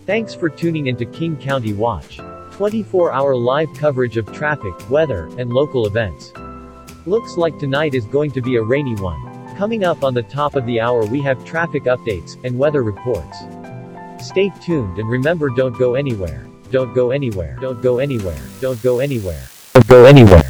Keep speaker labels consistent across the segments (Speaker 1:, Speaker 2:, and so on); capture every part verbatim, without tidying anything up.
Speaker 1: Thanks for tuning into King County Watch. twenty-four hour live coverage of traffic, weather, and local events. Looks like tonight is going to be a rainy one. Coming up on the top of the hour we have traffic updates, and weather reports. Stay tuned and remember, don't go anywhere. Don't go anywhere. Don't go anywhere. Don't go anywhere. Don't go anywhere.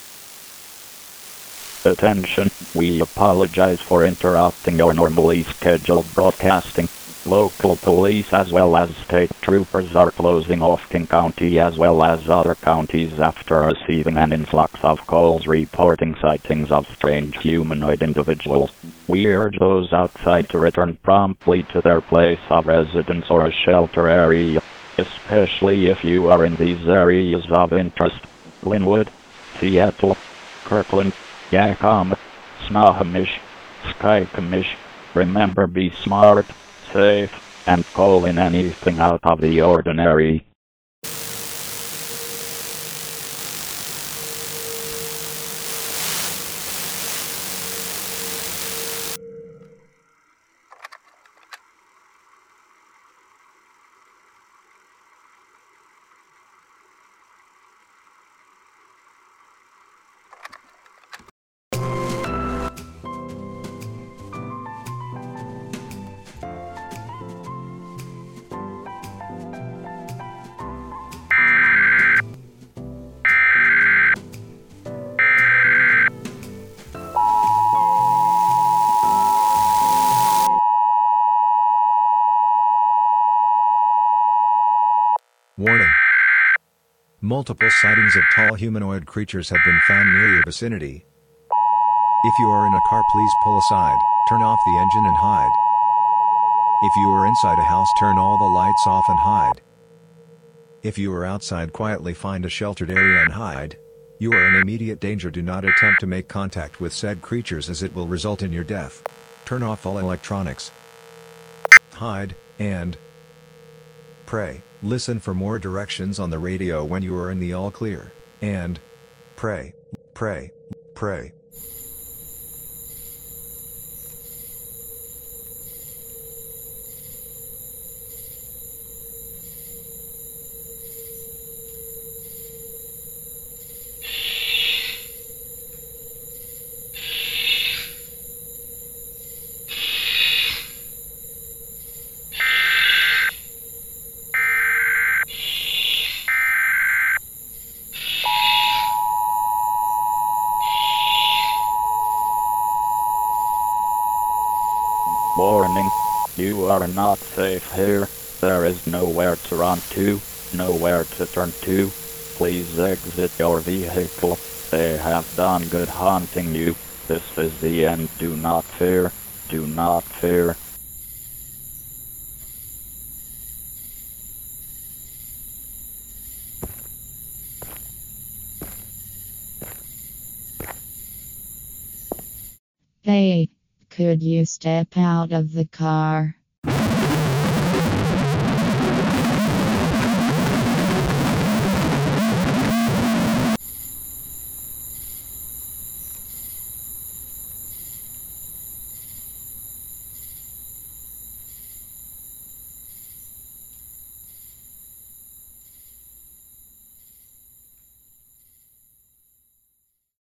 Speaker 2: Attention, we apologize for interrupting your normally scheduled broadcasting. Local police as well as state troopers are closing off King County as well as other counties after receiving an influx of calls reporting sightings of strange humanoid individuals. We urge those outside to return promptly to their place of residence or a shelter area, especially if you are in these areas of interest: Linwood, Seattle, Kirkland, Yakima, Snohomish, Skykomish. Remember, be smart, safe, and call in anything out of the ordinary.
Speaker 3: Warning. Multiple sightings of tall humanoid creatures have been found near your vicinity. If you are in a car, please pull aside, turn off the engine and hide. If you are inside a house, turn all the lights off and hide. If you are outside, quietly find a sheltered area and hide. You are in immediate danger. Do not attempt to make contact with said creatures as it will result in your death. Turn off all electronics. Hide, and pray. Listen for more directions on the radio when you are in the all clear. And pray, pray, pray.
Speaker 2: Warning, you are not safe here. There is nowhere to run to, nowhere to turn to. Please exit your vehicle. They have done good hunting you. This is the end. Do not fear. Do not fear.
Speaker 4: Hey, could you step out of the car?